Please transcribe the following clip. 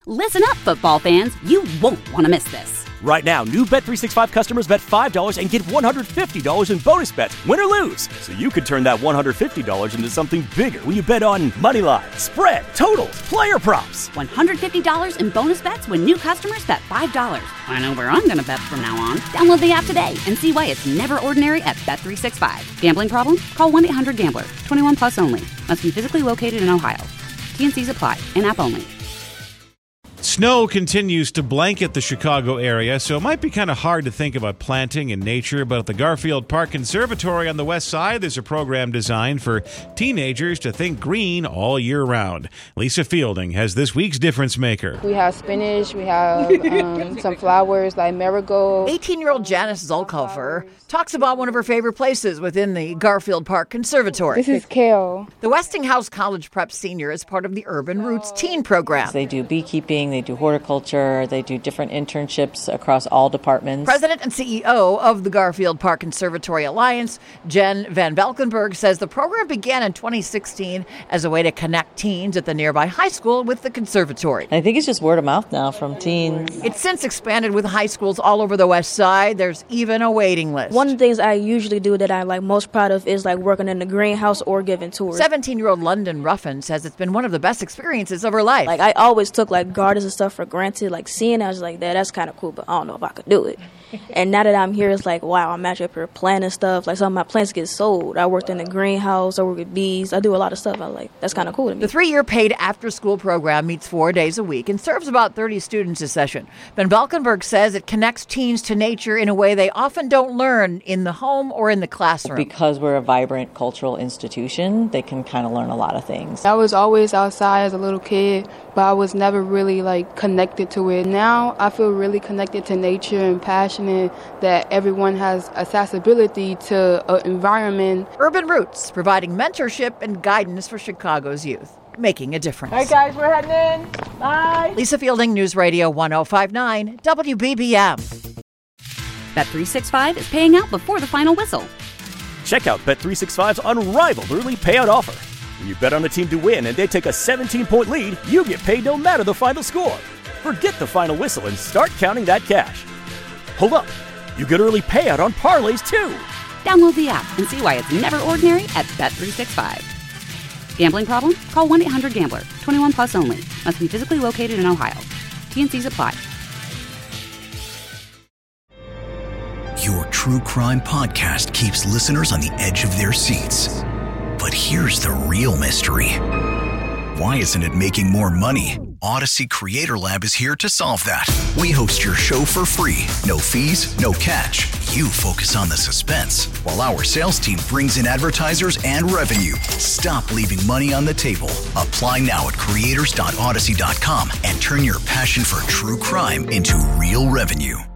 Listen up, football fans. You won't want to miss this. Right now, new Bet365 customers bet $5 and get $150 in bonus bets, win or lose. So you could turn that $150 into something bigger when you bet on money line, spread, totals, player props. $150 in bonus bets when new customers bet $5. I know where I'm going to bet from now on. Download the app today and see why it's never ordinary at Bet365. Gambling problem? Call 1-800-GAMBLER. 21 plus only. Must be physically located in Ohio. T&Cs apply. In-app only. Snow continues to blanket the Chicago area, so it might be kind of hard to think about planting and nature, but at the Garfield Park Conservatory on the west side, there's a program designed for teenagers to think green all year round. Lisa Fielding has this week's difference maker. We have spinach, we have some flowers like marigold. 18-year-old Janice Zulkofer talks about one of her favorite places within the Garfield Park Conservatory. This is kale. The Westinghouse College Prep Senior is part of the Urban Roots Teen Program. They do beekeeping, they do horticulture, they do different internships across all departments. President and CEO of the Garfield Park Conservatory Alliance, Jen Van Valkenburg, says the program began in 2016 as a way to connect teens at the nearby high school with the conservatory. I think it's just word of mouth now from teens. It's since expanded with high schools all over the west side. There's even a waiting list. One of the things I usually do that I'm most proud of is working in the greenhouse or giving tours. 17-year-old London Ruffin says it's been one of the best experiences of her life. I always took gardens and stuff for granted. Seeing it, I was that's kind of cool, but I don't know if I could do it. And now that I'm here, it's wow, I'm actually up here planting stuff. Some of my plants get sold. I worked in the greenhouse. I work with bees. I do a lot of stuff. That's kind of cool to me. The 3-year paid after-school program meets 4 days a week and serves about 30 students a session. Van Valkenburg says it connects teens to nature in a way they often don't learn in the home or in the classroom. Because we're a vibrant cultural institution, they can kind of learn a lot of things. I was always outside as a little kid, but I was never really connected to it. Now I feel really connected to nature and passionate that everyone has accessibility to an environment. Urban Roots, providing mentorship and guidance for Chicago's youth, making a difference. All right, guys, we're heading in. Bye. Lisa Fielding, News Radio 1059, WBBM. Bet365 is paying out before the final whistle. Check out Bet365's unrivaled early payout offer. When you bet on a team to win and they take a 17-point lead, you get paid no matter the final score. Forget the final whistle and start counting that cash. Hold up. You get early payout on parlays, too. Download the app and see why it's never ordinary at Bet365. Gambling problem? Call 1-800-GAMBLER. 21 plus only. Must be physically located in Ohio. T&Cs apply. Your true crime podcast keeps listeners on the edge of their seats. But here's the real mystery. Why isn't it making more money? Odyssey Creator Lab is here to solve that. We host your show for free. No fees, no catch. You focus on the suspense, while our sales team brings in advertisers and revenue. Stop leaving money on the table. Apply now at creators.odyssey.com and turn your passion for true crime into real revenue.